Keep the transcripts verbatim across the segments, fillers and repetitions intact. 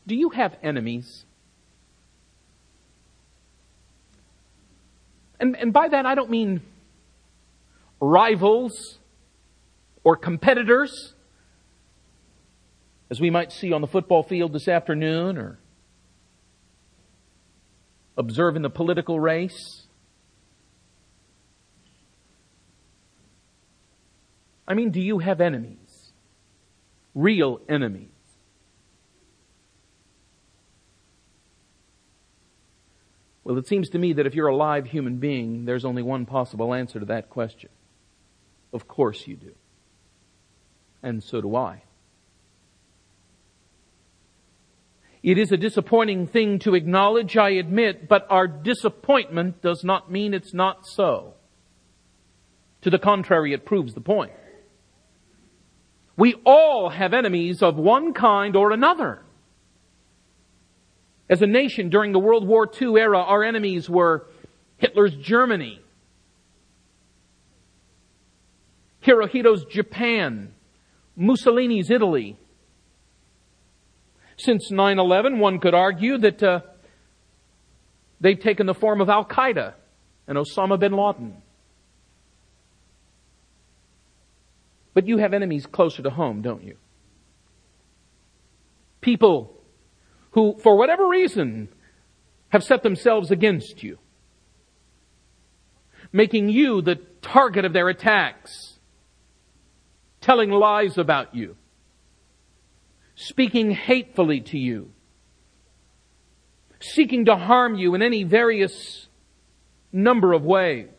Do you have enemies? And, and by that I don't mean rivals or competitors, as we might see on the football field this afternoon or observe in the political race. I mean, do you have enemies? Real enemies? Well, it seems to me that if you're a live human being, there's only one possible answer to that question. Of course you do. And so do I. It is a disappointing thing to acknowledge, I admit, but our disappointment does not mean it's not so. To the contrary, it proves the point. We all have enemies of one kind or another. As a nation during the World War Two era, our enemies were Hitler's Germany, Hirohito's Japan, Mussolini's Italy. Since nine eleven, one could argue that uh, they've taken the form of Al-Qaeda and Osama bin Laden. But you have enemies closer to home, don't you? People who, for whatever reason, have set themselves against you, making you the target of their attacks, telling lies about you, speaking hatefully to you, seeking to harm you in any various number of ways.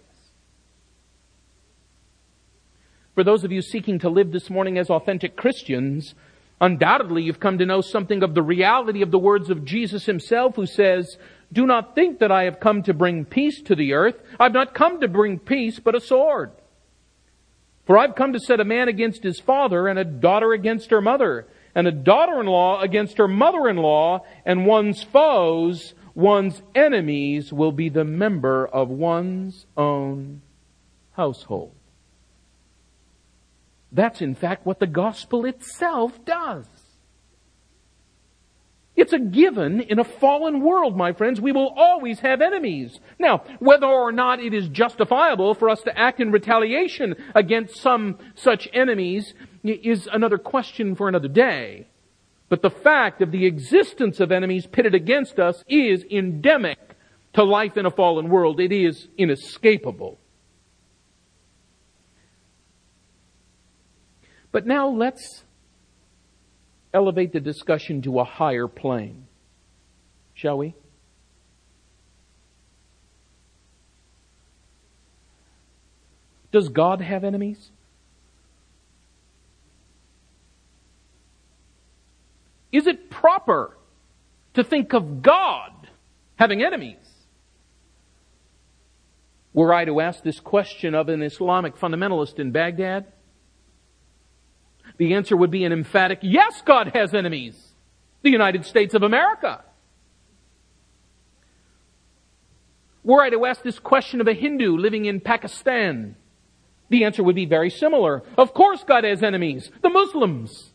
For those of you seeking to live this morning as authentic Christians, undoubtedly you've come to know something of the reality of the words of Jesus himself, who says, "Do not think that I have come to bring peace to the earth. I've not come to bring peace, but a sword. For I've come to set a man against his father, and a daughter against her mother, and a daughter-in-law against her mother-in-law, and one's foes, one's enemies, will be the member of one's own household." That's in fact what the gospel itself does. It's a given in a fallen world, my friends. We will always have enemies. Now, whether or not it is justifiable for us to act in retaliation against some such enemies is another question for another day. But the fact of the existence of enemies pitted against us is endemic to life in a fallen world. It is inescapable. But now let's elevate the discussion to a higher plane, shall we? Does God have enemies? Is it proper to think of God having enemies? Were I to ask this question of an Islamic fundamentalist in Baghdad, the answer would be an emphatic, yes, God has enemies. The United States of America. Were I to ask this question of a Hindu living in Pakistan, the answer would be very similar. Of course God has enemies. The Muslims.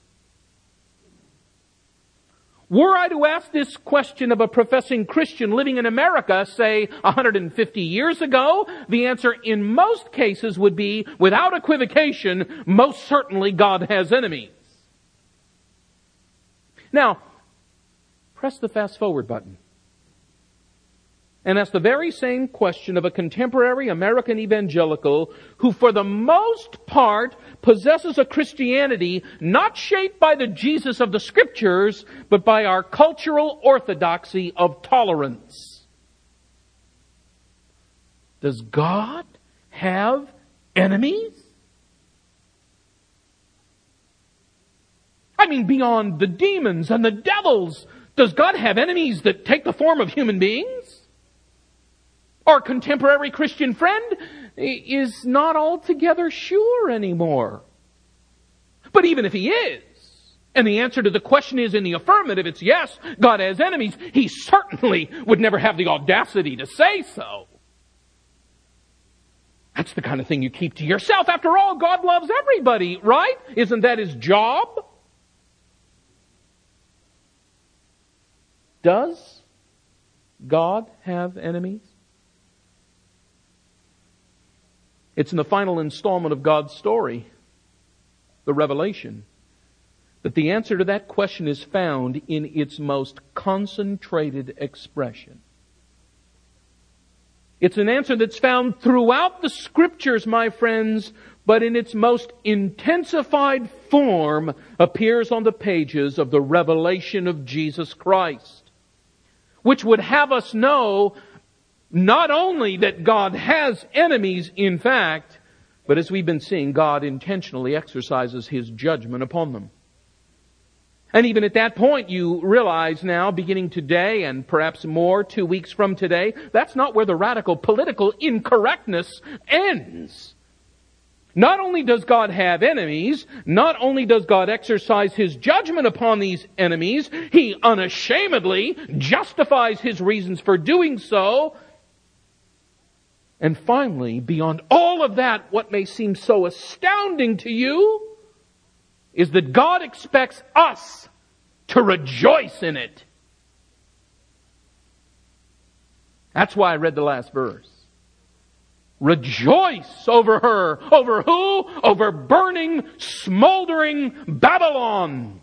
Were I to ask this question of a professing Christian living in America, say one hundred fifty years ago, the answer in most cases would be, without equivocation, most certainly God has enemies. Now, press the fast forward button and ask the very same question of a contemporary American evangelical who for the most part possesses a Christianity not shaped by the Jesus of the Scriptures, but by our cultural orthodoxy of tolerance. Does God have enemies? I mean, beyond the demons and the devils, does God have enemies that take the form of human beings? Our contemporary Christian friend is not altogether sure anymore. But even if he is, and the answer to the question is in the affirmative, it's yes, God has enemies, he certainly would never have the audacity to say so. That's the kind of thing you keep to yourself. After all, God loves everybody, right? Isn't that his job? Does God have enemies? It's in the final installment of God's story, the Revelation, that the answer to that question is found in its most concentrated expression. It's an answer that's found throughout the Scriptures, my friends, but in its most intensified form appears on the pages of the revelation of Jesus Christ, which would have us know not only that God has enemies, in fact, but as we've been seeing, God intentionally exercises His judgment upon them. And even at that point, you realize now, beginning today and perhaps more, two weeks from today, that's not where the radical political incorrectness ends. Not only does God have enemies, not only does God exercise His judgment upon these enemies, He unashamedly justifies His reasons for doing so. And finally, beyond all of that, what may seem so astounding to you is that God expects us to rejoice in it. That's why I read the last verse. Rejoice over her. Over who? Over burning, smoldering Babylon.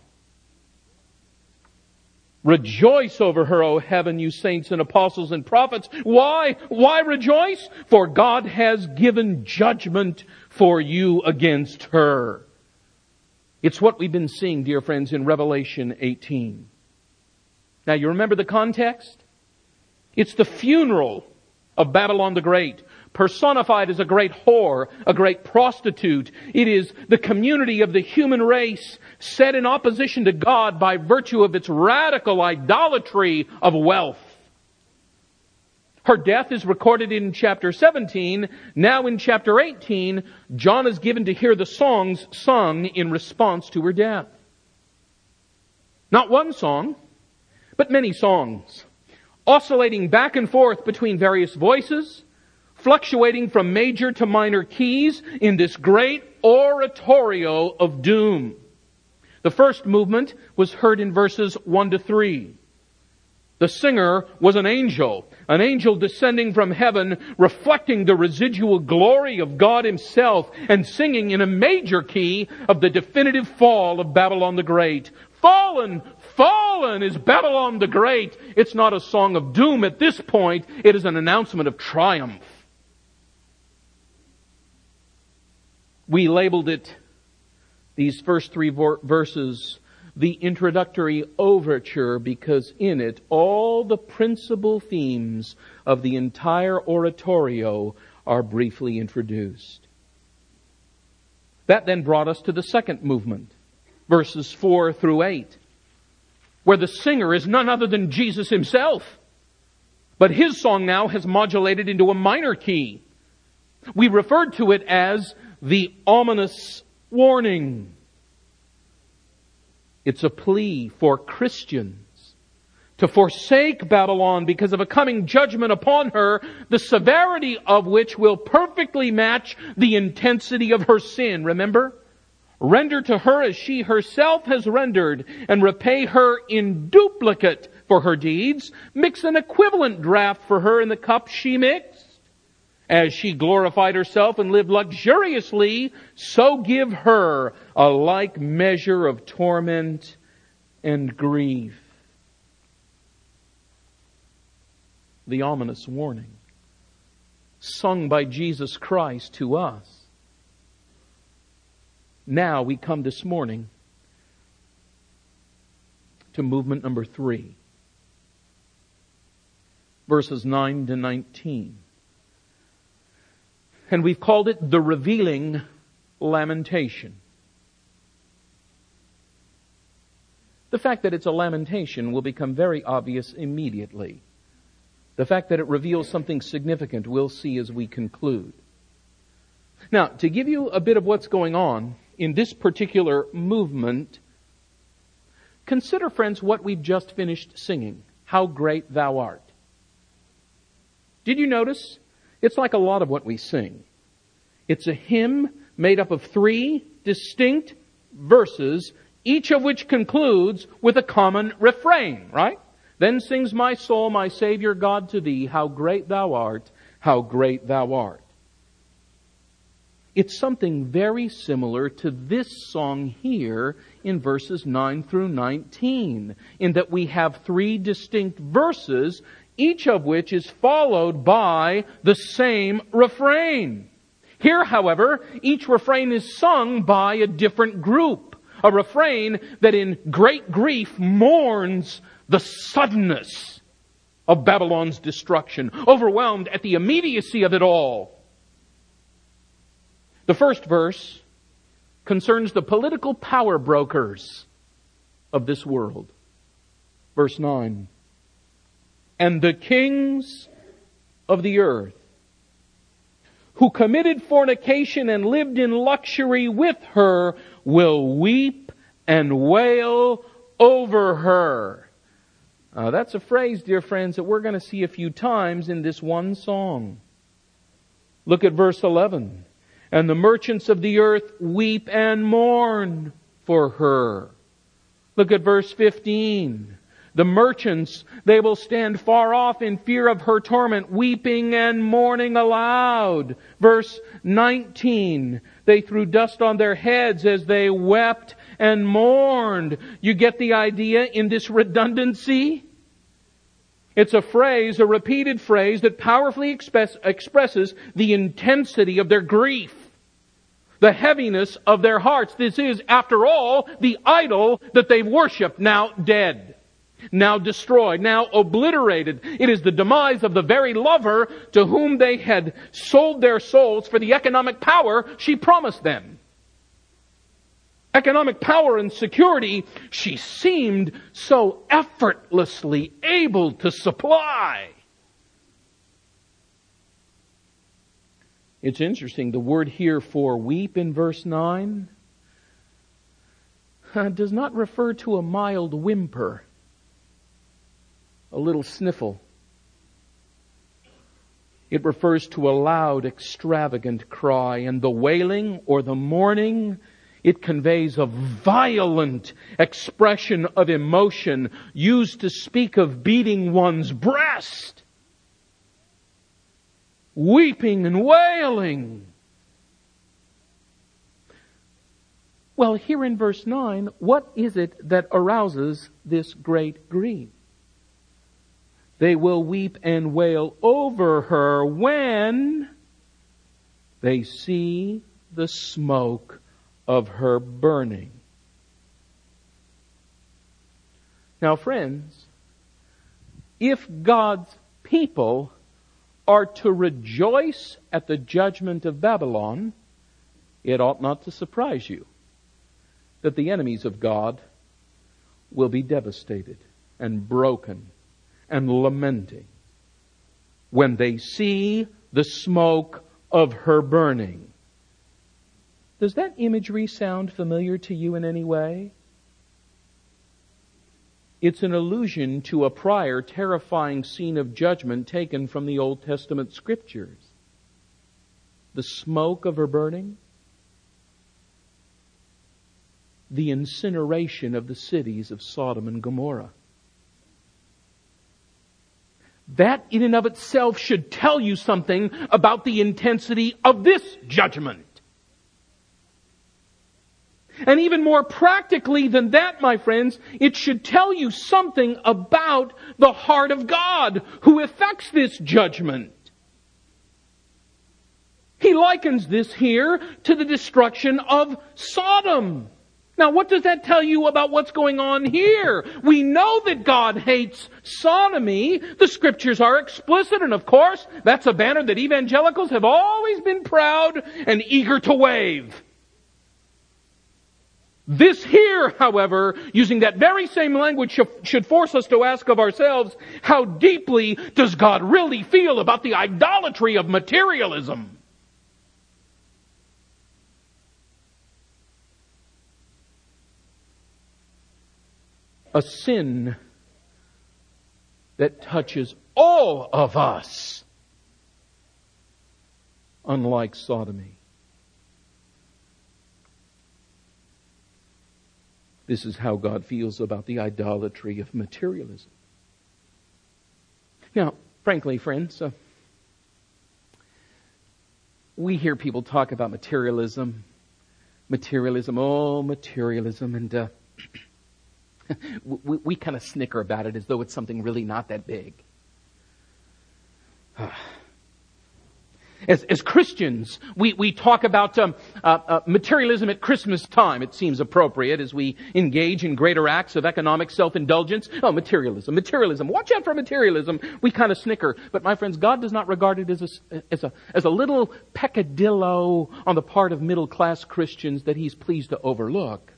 Rejoice over her, O heaven, you saints and apostles and prophets. Why? Why rejoice? For God has given judgment for you against her. It's what we've been seeing, dear friends, in Revelation eighteen. Now, you remember the context? It's the funeral of Babylon the Great, personified as a great whore, a great prostitute. It is the community of the human race set in opposition to God by virtue of its radical idolatry of wealth. Her death is recorded in chapter seventeen. Now in chapter eighteen, John is given to hear the songs sung in response to her death. Not one song, but many songs, oscillating back and forth between various voices, fluctuating from major to minor keys in this great oratorio of doom. The first movement was heard in verses one to three. The singer was an angel, an angel descending from heaven, reflecting the residual glory of God Himself and singing in a major key of the definitive fall of Babylon the Great. Fallen, fallen is Babylon the Great. It's not a song of doom at this point. It is an announcement of triumph. We labeled it, these first three verses, the introductory overture, because in it all the principal themes of the entire oratorio are briefly introduced. That then brought us to the second movement, verses four through eight, where the singer is none other than Jesus Himself. But His song now has modulated into a minor key. We referred to it as the ominous warning. It's a plea for Christians to forsake Babylon because of a coming judgment upon her, the severity of which will perfectly match the intensity of her sin. Remember? Render to her as she herself has rendered, and repay her in duplicate for her deeds. Mix an equivalent draught for her in the cup she mixed. As she glorified herself and lived luxuriously, so give her a like measure of torment and grief. The ominous warning, sung by Jesus Christ to us. Now we come this morning to movement number three, verses nine to nineteen. And we've called it the revealing lamentation. The fact that it's a lamentation will become very obvious immediately. The fact that it reveals something significant we'll see as we conclude. Now, to give you a bit of what's going on in this particular movement, consider, friends, what we've just finished singing. How great Thou art. Did you notice? It's like a lot of what we sing. It's a hymn made up of three distinct verses, each of which concludes with a common refrain, right? Then sings my soul, my Savior God, to thee, how great thou art, how great thou art. It's something very similar to this song here in verses nine through nineteen, in that we have three distinct verses, each of which is followed by the same refrain. Here, however, each refrain is sung by a different group, a refrain that in great grief mourns the suddenness of Babylon's destruction, overwhelmed at the immediacy of it all. The first verse concerns the political power brokers of this world. Verse nine. And the kings of the earth, who committed fornication and lived in luxury with her, will weep and wail over her. Uh, that's a phrase, dear friends, that we're going to see a few times in this one song. Look at verse eleven. And the merchants of the earth weep and mourn for her. Look at verse fifteen. The merchants, they will stand far off in fear of her torment, weeping and mourning aloud. Verse nineteen. They threw dust on their heads as they wept and mourned. You get the idea in this redundancy? It's a phrase, a repeated phrase that powerfully express, expresses the intensity of their grief, the heaviness of their hearts. This is, after all, the idol that they've worshipped, now dead, now destroyed, now obliterated. It is the demise of the very lover to whom they had sold their souls for the economic power she promised them. Economic power and security she seemed so effortlessly able to supply. It's interesting, the word here for weep in verse nine uh, does not refer to a mild whimper, a little sniffle. It refers to a loud, extravagant cry, and the wailing or the mourning, it conveys a violent expression of emotion used to speak of beating one's breast. Weeping and wailing. Well, here in verse nine, what is it that arouses this great grief? They will weep and wail over her when they see the smoke of her burning. Now, friends, if God's people are to rejoice at the judgment of Babylon, it ought not to surprise you that the enemies of God will be devastated and broken and lamenting when they see the smoke of her burning. Does that imagery sound familiar to you in any way? It's an allusion to a prior terrifying scene of judgment taken from the Old Testament Scriptures. The smoke of her burning, the incineration of the cities of Sodom and Gomorrah. That in and of itself should tell you something about the intensity of this judgment. And even more practically than that, my friends, it should tell you something about the heart of God who effects this judgment. He likens this here to the destruction of Sodom. Now, what does that tell you about what's going on here? We know that God hates sodomy. The Scriptures are explicit, and of course, that's a banner that evangelicals have always been proud and eager to wave. This here, however, using that very same language should force us to ask of ourselves, how deeply does God really feel about the idolatry of materialism? A sin that touches all of us, unlike sodomy. This is how God feels about the idolatry of materialism. Now, frankly, friends, uh, we hear people talk about materialism. Materialism, oh, materialism. And uh, we, we kind of snicker about it as though it's something really not that big. As, as Christians, we, we talk about um, uh, uh, materialism at Christmas time. It seems appropriate as we engage in greater acts of economic self-indulgence. Oh, materialism, materialism. Watch out for materialism. We kind of snicker. But my friends, God does not regard it as a, as a, as a little peccadillo on the part of middle-class Christians that He's pleased to overlook.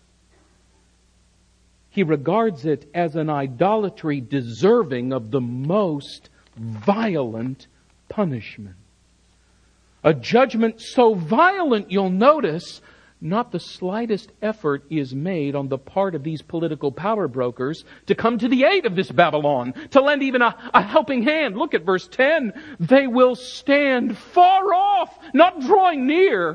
He regards it as an idolatry deserving of the most violent punishment. A judgment so violent, you'll notice, not the slightest effort is made on the part of these political power brokers to come to the aid of this Babylon, to lend even a, a helping hand. Look at verse ten. They will stand far off, not drawing near,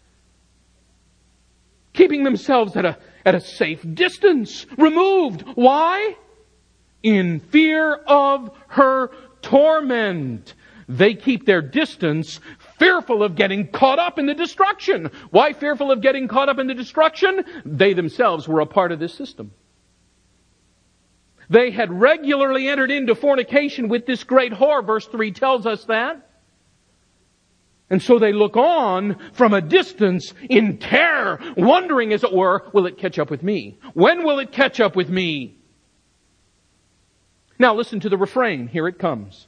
keeping themselves at a, at a safe distance, removed. Why? In fear of her torment. They keep their distance, fearful of getting caught up in the destruction. Why fearful of getting caught up in the destruction? They themselves were a part of this system. They had regularly entered into fornication with this great whore. Verse three tells us that. And so they look on from a distance in terror, wondering, as it were, will it catch up with me? When will it catch up with me? Now listen to the refrain. Here it comes.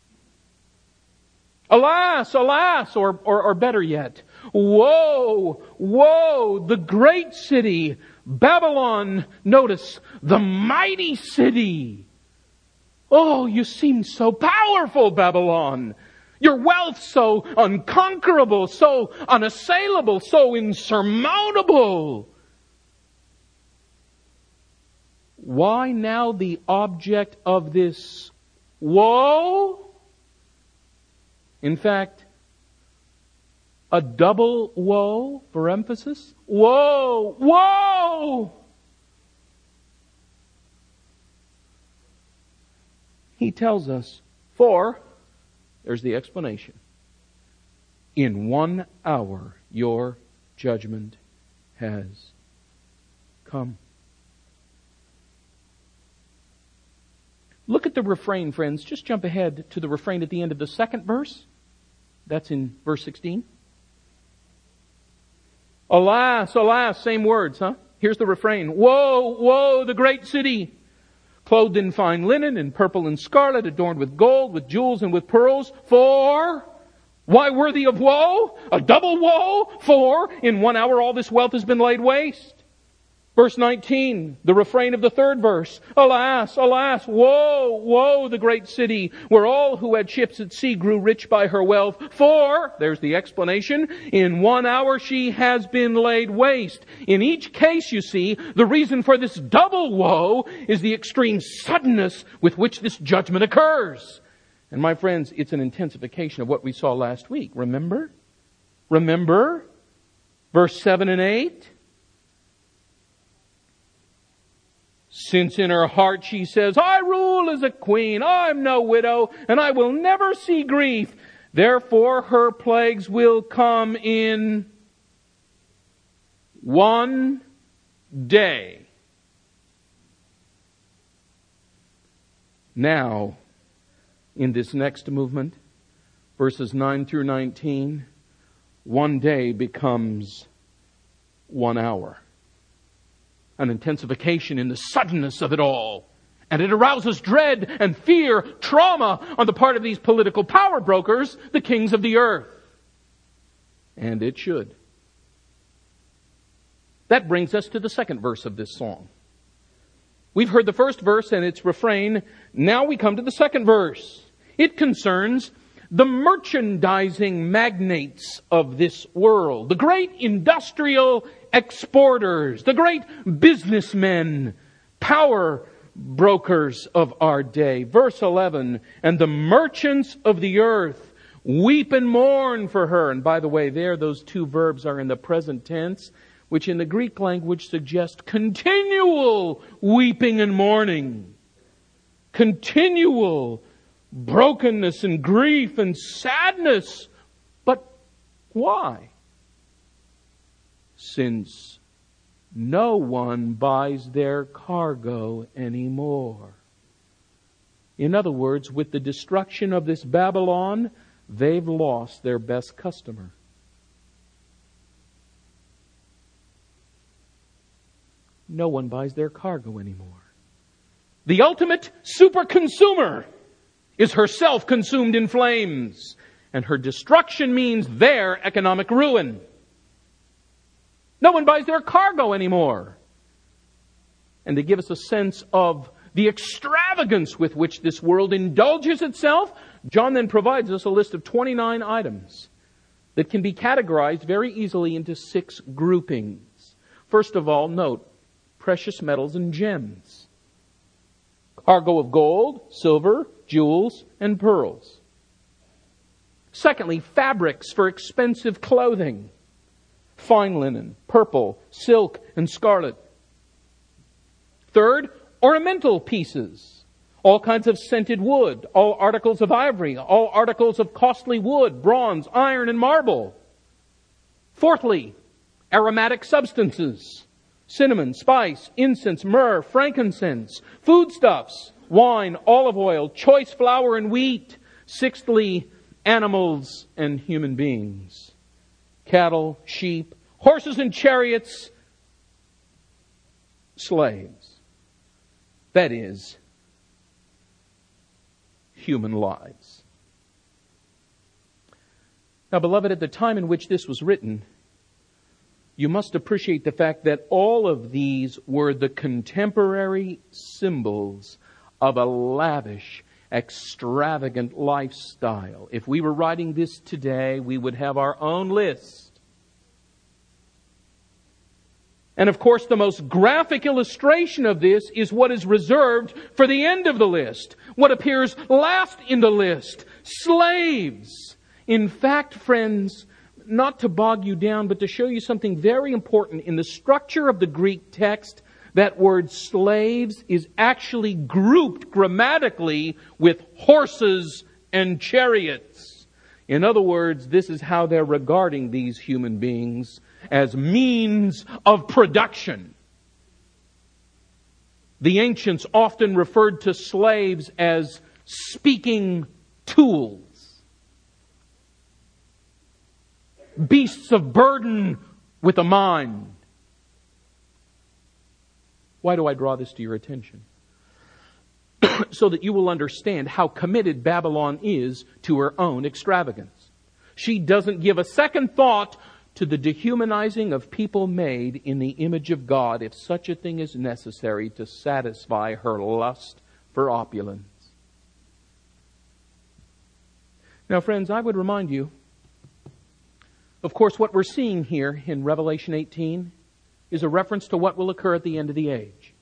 Alas, alas, or, or, or better yet, woe, woe, the great city, Babylon, notice, the mighty city. Oh, you seem so powerful, Babylon. Your wealth so unconquerable, so unassailable, so insurmountable. Why now the object of this woe? In fact, a double woe for emphasis. Woe! Woe! He tells us, for, there's the explanation, in one hour your judgment has come. Look at the refrain, friends. Just jump ahead to the refrain at the end of the second verse. That's in verse sixteen. Alas, alas, same words, huh? Here's the refrain. Woe, woe, the great city, clothed in fine linen, in purple and scarlet, adorned with gold, with jewels and with pearls. For, why worthy of woe? A double woe? For, in one hour all this wealth has been laid waste. Verse nineteen, the refrain of the third verse. Alas, alas, woe, woe, the great city, where all who had ships at sea grew rich by her wealth. For, there's the explanation, in one hour she has been laid waste. In each case, you see, the reason for this double woe is the extreme suddenness with which this judgment occurs. And my friends, it's an intensification of what we saw last week. Remember? Remember? Verse seven and eight. Since in her heart she says, I rule as a queen, I'm no widow, and I will never see grief. Therefore her plagues will come in one day. Now, in this next movement, verses nine through nineteen, one day becomes one hour. An intensification in the suddenness of it all. And it arouses dread and fear, trauma on the part of these political power brokers, the kings of the earth. And it should. That brings us to the second verse of this song. We've heard the first verse and its refrain. Now we come to the second verse. It concerns the merchandising magnates of this world, the great industrial exporters, the great businessmen, power brokers of our day. Verse eleven, and the merchants of the earth weep and mourn for her. And by the way, there those two verbs are in the present tense, which in the Greek language suggest continual weeping and mourning. Continual brokenness and grief and sadness. But why? Since no one buys their cargo anymore. In other words, with the destruction of this Babylon, they've lost their best customer. No one buys their cargo anymore. The ultimate super consumer is herself consumed in flames, and her destruction means their economic ruin. No one buys their cargo anymore. And to give us a sense of the extravagance with which this world indulges itself, John then provides us a list of twenty-nine items that can be categorized very easily into six groupings. First of all, note, precious metals and gems. Cargo of gold, silver, jewels, and pearls. Secondly, fabrics for expensive clothing. Fine linen, purple, silk, and scarlet. Third, ornamental pieces. All kinds of scented wood, all articles of ivory, all articles of costly wood, bronze, iron, and marble. Fourthly, aromatic substances. Cinnamon, spice, incense, myrrh, frankincense, foodstuffs, wine, olive oil, choice flour and wheat. Sixthly, animals and human beings. Cattle, sheep, horses and chariots, slaves. That is, human lives. Now, beloved, at the time in which this was written, you must appreciate the fact that all of these were the contemporary symbols of a lavish, extravagant lifestyle. If we were writing this today, we would have our own list. And of course, the most graphic illustration of this is what is reserved for the end of the list. What appears last in the list. Slaves. In fact, friends, not to bog you down, but to show you something very important in the structure of the Greek text, that word slaves is actually grouped grammatically with horses and chariots. In other words, this is how they're regarding these human beings, as means of production. The ancients often referred to slaves as speaking tools, beasts of burden with a mind. Why do I draw this to your attention? So that you will understand how committed Babylon is to her own extravagance. She doesn't give a second thought to the dehumanizing of people made in the image of God, if such a thing is necessary to satisfy her lust for opulence. Now, friends, I would remind you, of course, what we're seeing here in Revelation eighteen is a reference to what will occur at the end of the age.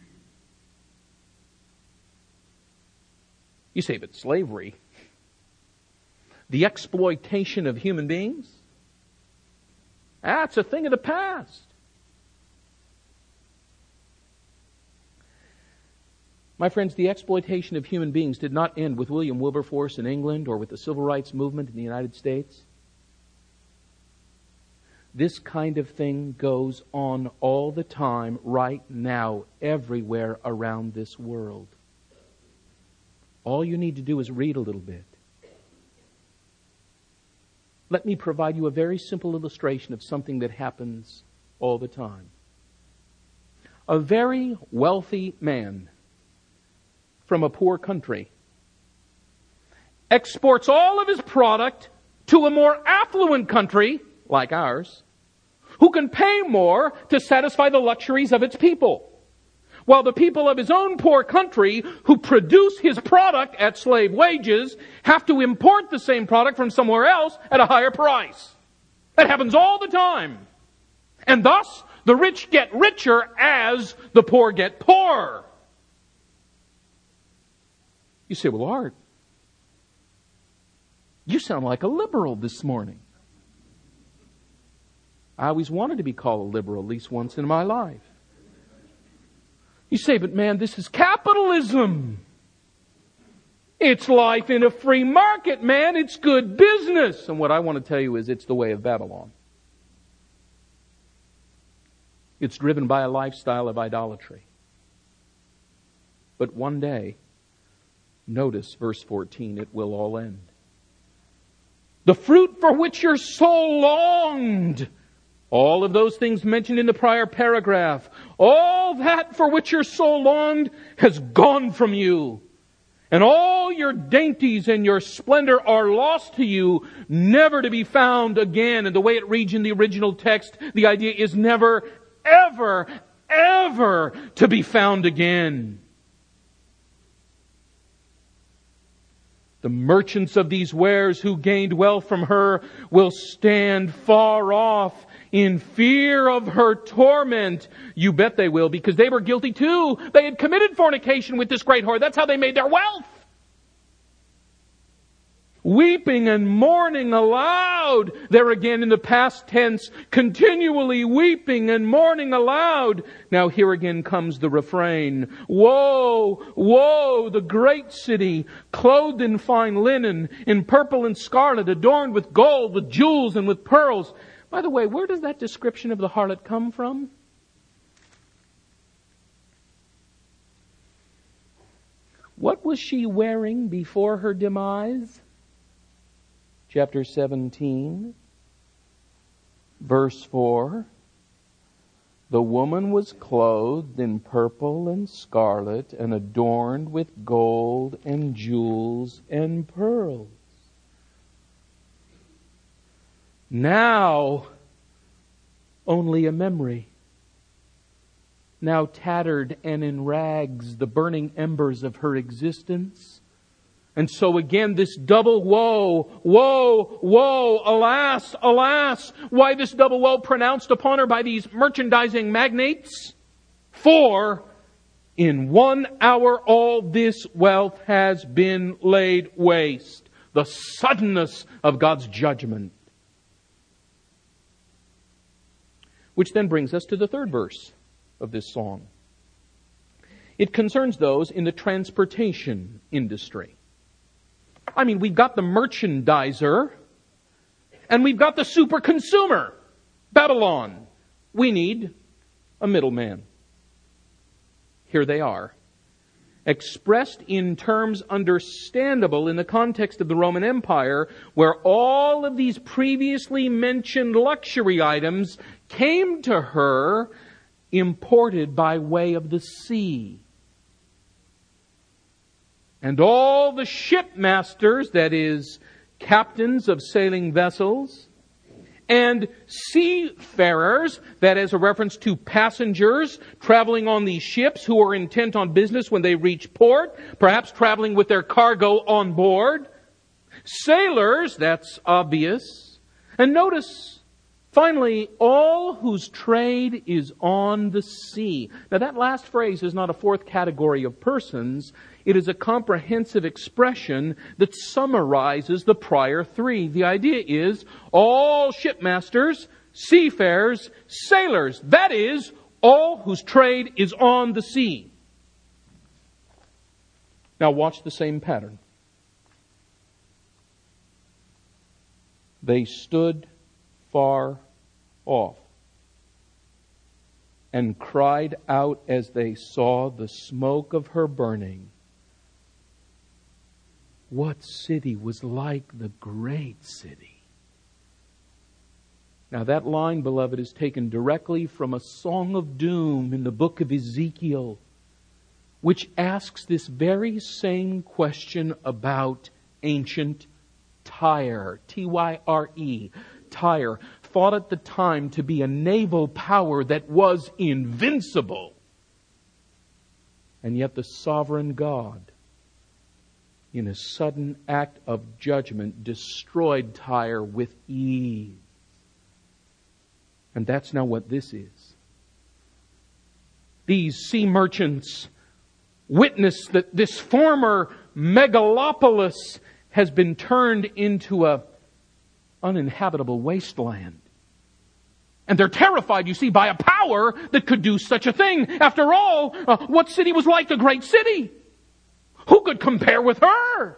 You say, but slavery, the exploitation of human beings, that's a thing of the past. My friends, the exploitation of human beings did not end with William Wilberforce in England or with the Civil Rights Movement in the United States. This kind of thing goes on all the time, right now, everywhere around this world. All you need to do is read a little bit. Let me provide you a very simple illustration of something that happens all the time. A very wealthy man from a poor country exports all of his product to a more affluent country, like ours, who can pay more to satisfy the luxuries of its people. While the people of his own poor country, who produce his product at slave wages, have to import the same product from somewhere else at a higher price. That happens all the time. And thus, the rich get richer as the poor get poorer. You say, well, Art, you sound like a liberal this morning. I always wanted to be called a liberal, at least once in my life. You say, but man, this is capitalism. It's life in a free market, man. It's good business. And what I want to tell you is it's the way of Babylon. It's driven by a lifestyle of idolatry. But one day, notice verse fourteen, it will all end. The fruit for which your soul longed. All of those things mentioned in the prior paragraph. All that for which your soul longed has gone from you. And all your dainties and your splendor are lost to you, never to be found again. And the way it reads in the original text, the idea is never, ever, ever to be found again. The merchants of these wares who gained wealth from her will stand far off in fear of her torment. You bet they will, because they were guilty too. They had committed fornication with this great whore. That's how they made their wealth. Weeping and mourning aloud. There again in the past tense, continually weeping and mourning aloud. Now here again comes the refrain. Woe, woe, the great city, clothed in fine linen, in purple and scarlet, adorned with gold, with jewels and with pearls. By the way, where does that description of the harlot come from? What was she wearing before her demise? Chapter seventeen, verse four. The woman was clothed in purple and scarlet and adorned with gold and jewels and pearls. Now, only a memory. Now tattered and in rags, the burning embers of her existence. And so again, this double woe, woe, woe, alas, alas. Why this double woe pronounced upon her by these merchandising magnates? For in one hour all this wealth has been laid waste. The suddenness of God's judgment. Which then brings us to the third verse of this song. It concerns those in the transportation industry. I mean, we've got the merchandiser and we've got the super consumer, Babylon. We need a middleman. Here they are, expressed in terms understandable in the context of the Roman Empire, where all of these previously mentioned luxury items came to her imported by way of the sea. And all the shipmasters, that is, captains of sailing vessels, and seafarers, that is a reference to passengers traveling on these ships who are intent on business when they reach port, perhaps traveling with their cargo on board. Sailors, that's obvious. And notice, finally, all whose trade is on the sea. Now that last phrase is not a fourth category of persons. It is a comprehensive expression that summarizes the prior three. The idea is all shipmasters, seafarers, sailors. That is, all whose trade is on the sea. Now watch the same pattern. They stood far off and cried out as they saw the smoke of her burning. What city was like the great city? Now that line, beloved, is taken directly from a song of doom in the book of Ezekiel, which asks this very same question about ancient Tyre. T Y R E. Tyre, thought at the time to be a naval power that was invincible. And yet the sovereign God, in a sudden act of judgment, destroyed Tyre with ease. And that's now what this is. These sea merchants witness that this former megalopolis has been turned into a uninhabitable wasteland. And they're terrified, you see, by a power that could do such a thing. After all, uh, what city was like the great city? Who could compare with her?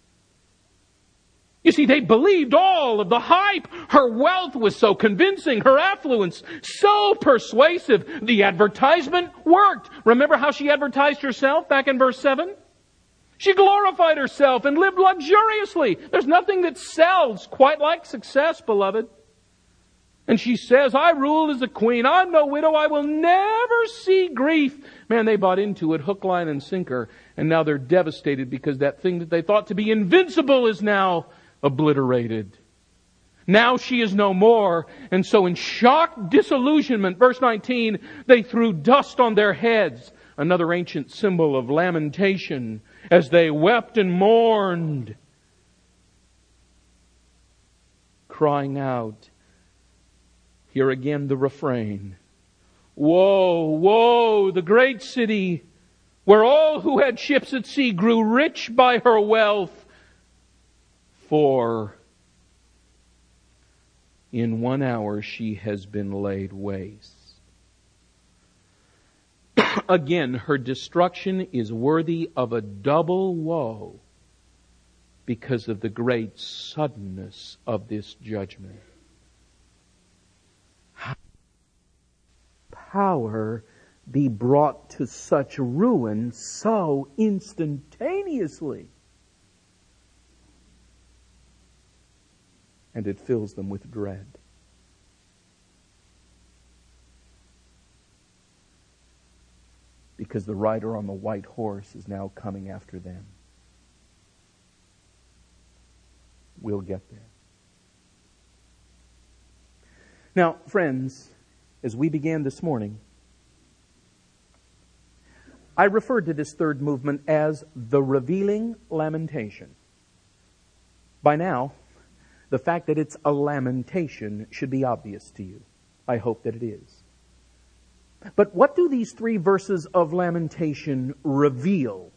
You see, they believed all of the hype. Her wealth was so convincing, her affluence so persuasive. The advertisement worked. Remember how she advertised herself back in verse seven? She glorified herself and lived luxuriously. There's nothing that sells quite like success, beloved. And she says, I rule as a queen. I'm no widow. I will never see grief. Man, they bought into it hook, line, and sinker. And now they're devastated because that thing that they thought to be invincible is now obliterated. Now she is no more. And so in shocked disillusionment, verse nineteen, they threw dust on their heads. Another ancient symbol of lamentation, as they wept and mourned, crying out. Here again the refrain. Woe, woe, the great city, where all who had ships at sea grew rich by her wealth. For in one hour she has been laid waste. Again, her destruction is worthy of a double woe because of the great suddenness of this judgment. How power be brought to such ruin so instantaneously? And it fills them with dread. Because the rider on the white horse is now coming after them. We'll get there. Now, friends, as we began this morning, I referred to this third movement as the revealing lamentation. By now, the fact that it's a lamentation should be obvious to you. I hope that it is. But what do these three verses of lamentation reveal?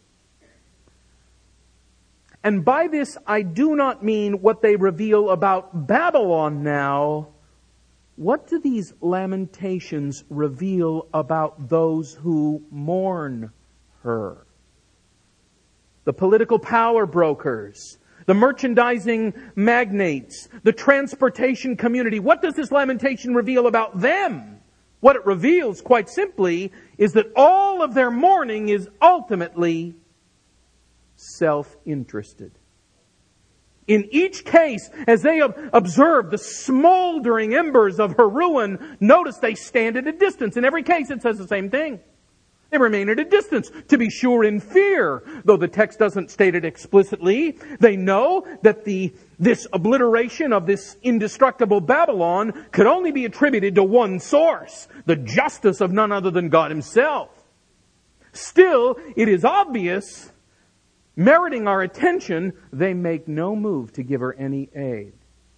And by this, I do not mean what they reveal about Babylon now. What do these lamentations reveal about those who mourn her? The political power brokers, the merchandising magnates, the transportation community. What does this lamentation reveal about them? What it reveals, quite simply, is that all of their mourning is ultimately self-interested. In each case, as they observe the smoldering embers of her ruin, notice they stand at a distance. In every case, it says the same thing. They remain at a distance, to be sure in fear. Though the text doesn't state it explicitly, they know that the this obliteration of this indestructible Babylon could only be attributed to one source, the justice of none other than God Himself. Still, it is obvious, meriting our attention, they make no move to give her any aid.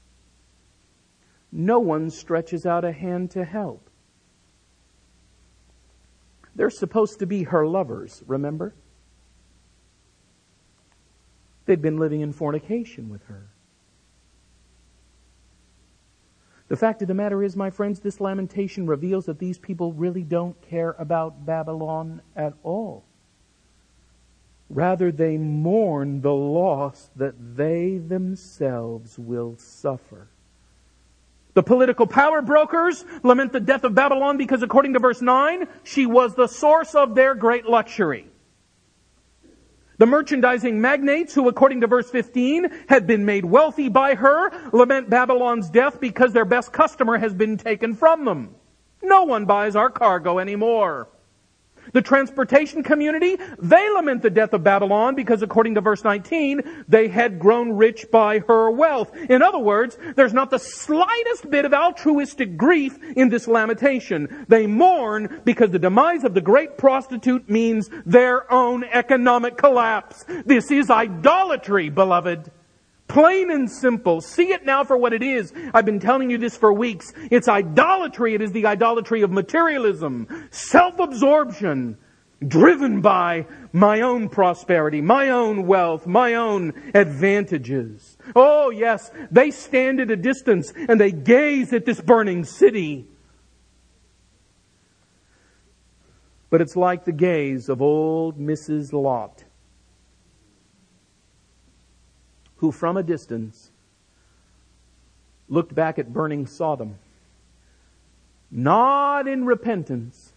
No one stretches out a hand to help. They're supposed to be her lovers, remember? They'd been living in fornication with her. The fact of the matter is, my friends, this lamentation reveals that these people really don't care about Babylon at all. Rather, they mourn the loss that they themselves will suffer. The political power brokers lament the death of Babylon because, according to verse nine, she was the source of their great luxury. The merchandising magnates, who, according to verse fifteen, had been made wealthy by her, lament Babylon's death because their best customer has been taken from them. No one buys our cargo anymore. The transportation community, they lament the death of Babylon because, according to verse nineteen, they had grown rich by her wealth. In other words, there's not the slightest bit of altruistic grief in this lamentation. They mourn because the demise of the great prostitute means their own economic collapse. This is idolatry, beloved. Plain and simple. See it now for what it is. I've been telling you this for weeks. It's idolatry. It is the idolatry of materialism, self-absorption, driven by my own prosperity, my own wealth, my own advantages. Oh yes, they stand at a distance and they gaze at this burning city. But it's like the gaze of old Missus Lot who from a distance looked back at burning Sodom, not in repentance,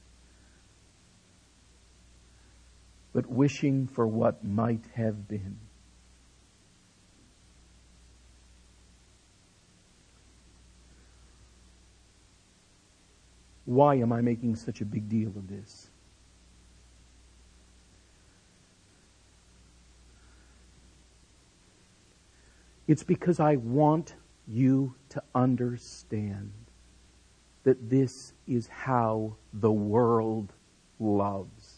but wishing for what might have been. Why am I making such a big deal of this? It's because I want you to understand that this is how the world loves.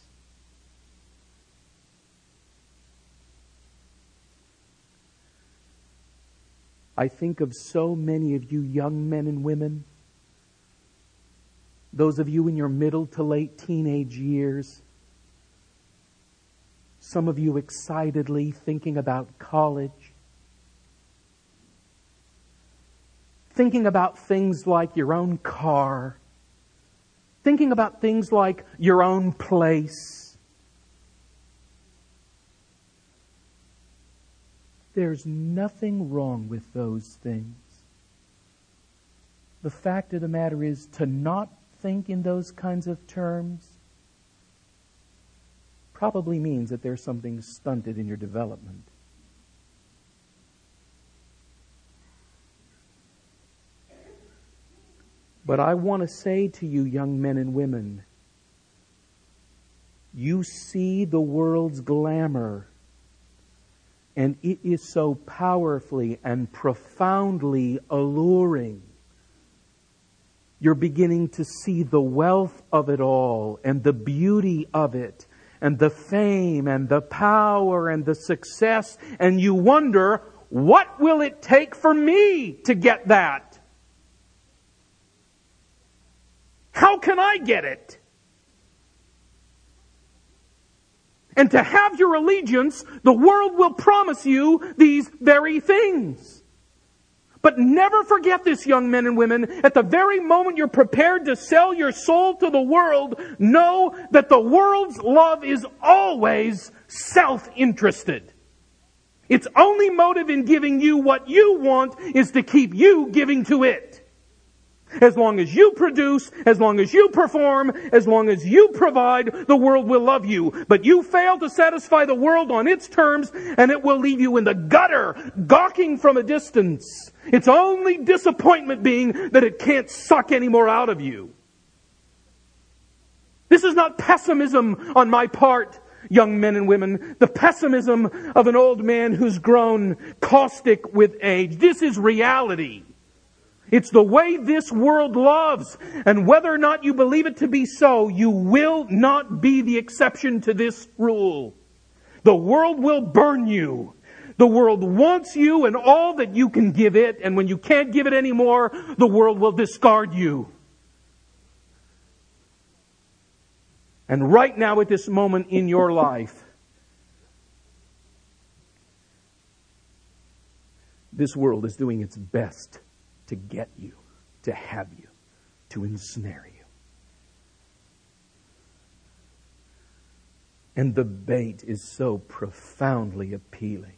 I think of so many of you young men and women, those of you in your middle to late teenage years, some of you excitedly thinking about college, thinking about things like your own car, thinking about things like your own place. There's nothing wrong with those things. The fact of the matter is, to not think in those kinds of terms probably means that there's something stunted in your development. But I want to say to you, young men and women, you see the world's glamour, and it is so powerfully and profoundly alluring. You're beginning to see the wealth of it all, and the beauty of it, and the fame, and the power, and the success, and you wonder, what will it take for me to get that? How can I get it? And to have your allegiance, the world will promise you these very things. But never forget this, young men and women. At the very moment you're prepared to sell your soul to the world, know that the world's love is always self-interested. Its only motive in giving you what you want is to keep you giving to it. As long as you produce, as long as you perform, as long as you provide, the world will love you. But you fail to satisfy the world on its terms, and it will leave you in the gutter, gawking from a distance. Its only disappointment being that it can't suck any more out of you. This is not pessimism on my part, young men and women. The pessimism of an old man who's grown caustic with age. This is reality. It's the way this world loves. And whether or not you believe it to be so, you will not be the exception to this rule. The world will burn you. The world wants you and all that you can give it. And when you can't give it anymore, the world will discard you. And right now at this moment in your life, this world is doing its best to get you, to have you, to ensnare you. And the bait is so profoundly appealing.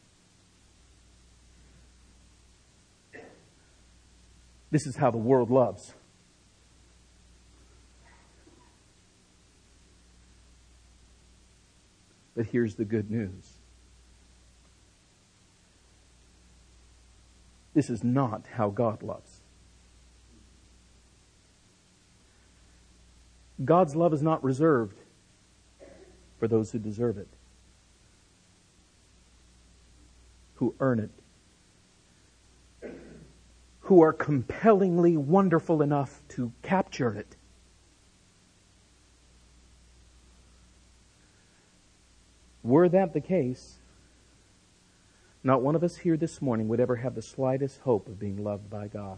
This is how the world loves. But here's the good news. This is not how God loves. God's love is not reserved for those who deserve it, who earn it, who are compellingly wonderful enough to capture it. Were that the case, not one of us here this morning would ever have the slightest hope of being loved by God.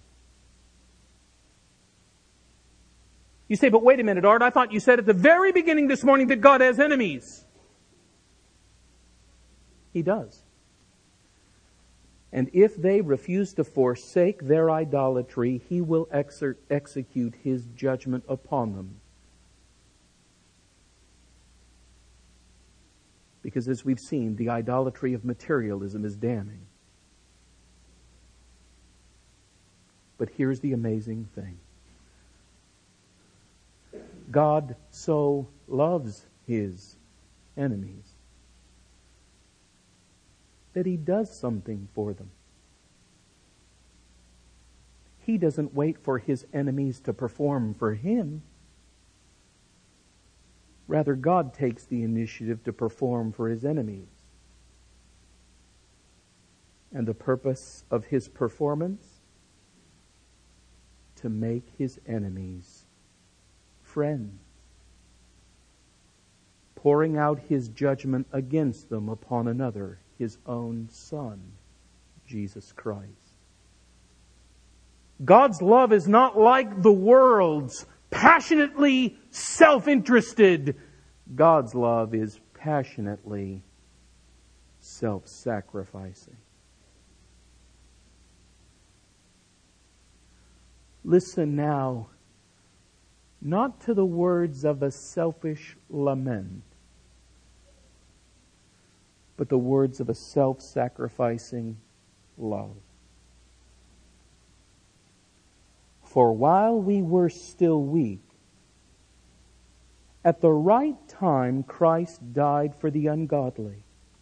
You say, but wait a minute, Art, I thought you said at the very beginning this morning that God has enemies. He does. And if they refuse to forsake their idolatry, He will exer- execute His judgment upon them. Because as we've seen, the idolatry of materialism is damning. But here's the amazing thing. God so loves His enemies that He does something for them. He doesn't wait for His enemies to perform for Him. Rather, God takes the initiative to perform for His enemies. And the purpose of His performance? To make His enemies friends, pouring out His judgment against them upon another, His own Son, Jesus Christ. God's love is not like the world's, passionately self-interested. God's love is passionately self-sacrificing. Listen now, not to the words of a selfish lament, but the words of a self-sacrificing love. For while we were still weak, at the right time Christ died for the ungodly.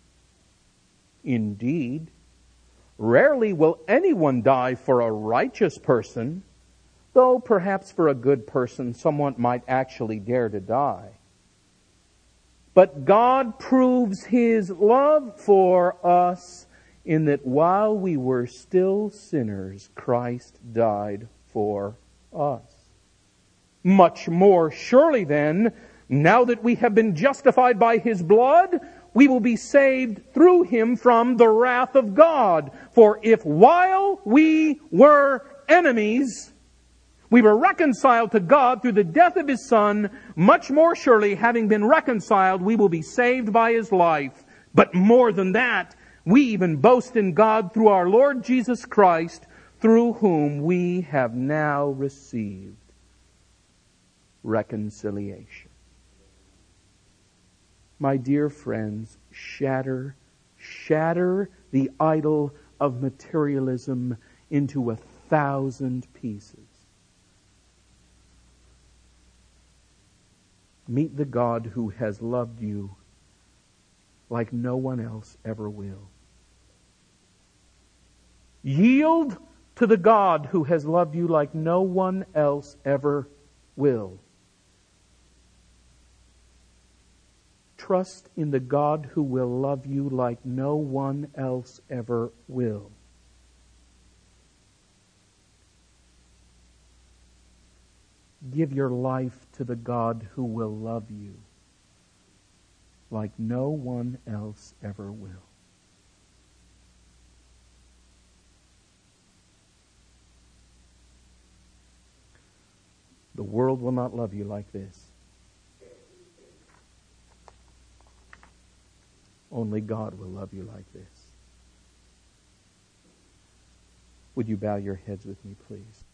Indeed, rarely will anyone die for a righteous person, though perhaps for a good person someone might actually dare to die. But God proves His love for us in that while we were still sinners, Christ died for us. Much more surely then, now that we have been justified by His blood, we will be saved through Him from the wrath of God. For if while we were enemies, we were reconciled to God through the death of His Son, much more surely, having been reconciled, we will be saved by His life. But more than that, we even boast in God through our Lord Jesus Christ, through whom we have now received reconciliation. My dear friends, shatter, shatter the idol of materialism into a thousand pieces. Meet the God who has loved you like no one else ever will. Yield to the God who has loved you like no one else ever will. Trust in the God who will love you like no one else ever will. Give your life to the God who will love you like no one else ever will. The world will not love you like this. Only God will love you like this. Would you bow your heads with me, please?